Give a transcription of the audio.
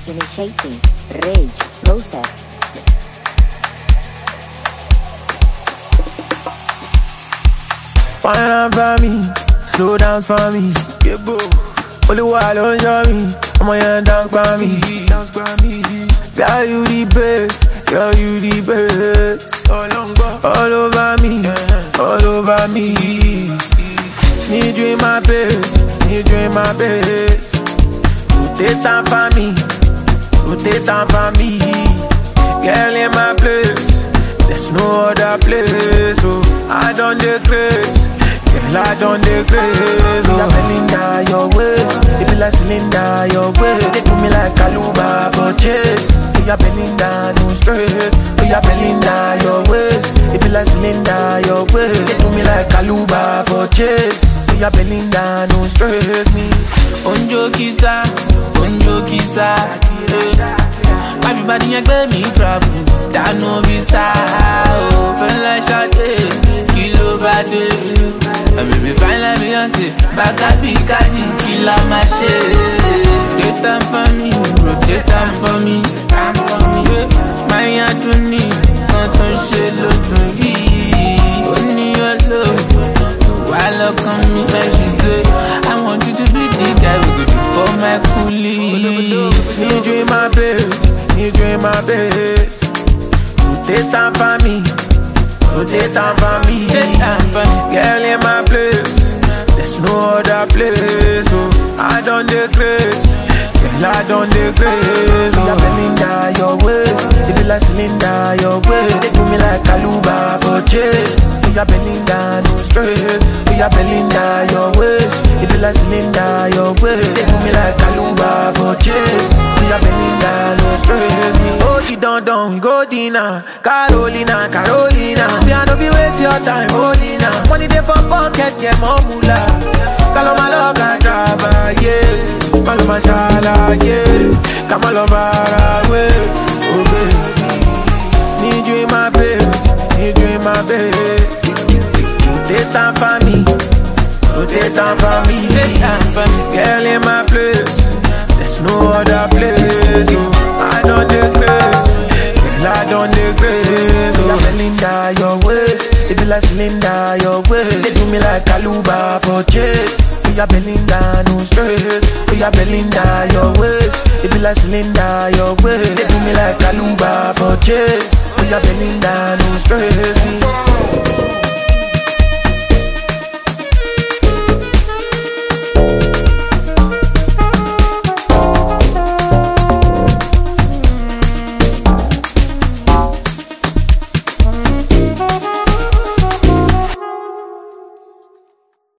Initiating rage process. Wine up for me, slow down for me. Yeah, boo. Only while on me, I'm on your dance for me. Girl, you the best, girl, you the best. All over me, all over me. Need you in my bed, need you in my bed. Rotate time for me, rotate time for me. Girl in my place, there's no other place. Oh, I don't decrease. Girl, I don't decrease. Oh, you're Belinda, your waist. It be like cylinder, your waist. They do me like Kaluba for chase. Oh, you're Belinda, no stress. Oh, you're Belinda, your waist. It be like cylinder, your waist. They do me like Kaluba for chase. Oh, you're Belinda, no stress me. Onjo kisa, everybody ain't let me travel. That no visa, open like Sade, kilo bade. And baby fine like Beyonce, back up big cardi, kill a mache. Rotate time for me, rotate time for me, time for me. My Anthony, can't shit look me. Only your love, while I come me, and she say, I want you to be the guy we go do for my coolie. Need you in my bed, need you in my bed. Rotate time for me, rotate time for me. Girl in my place, there's no other place. Oh, I don't decrease, girl, I don't decrease. Oh, you're Belinda, your waist. It be like cylinder, your waist. They do me like Kaluba for chase. Oh, you're Belinda, no stress. Oh, you're Belinda, your waist. It be like cylinder, your waist. They do me like Kaluba for chase. Oh, you're Belinda, no stress. Oh, you don't go dinner. Carolina, Carolina. See, I know you waste your time, Olina. Money there for pocket, get more moolah. Call my love and driver, yeah. Call my shala, yeah. Come all over away, oh baby. Need you in my bed, need you in my bed. Rotate time for me, rotate time for me. Girl in my place, there's no other place. Oh, I don't decrease, girl, I don't decrease. Oh, you're Belinda, your waist. It be like cylinder, your waist. They do me like Kaluba for chase. Oh, you're Belinda, no stress. Oh, you're Belinda, your waist. It be like cylinder, your waist. They do me like Kaluba for chase. Oh, you're Belinda, no stress.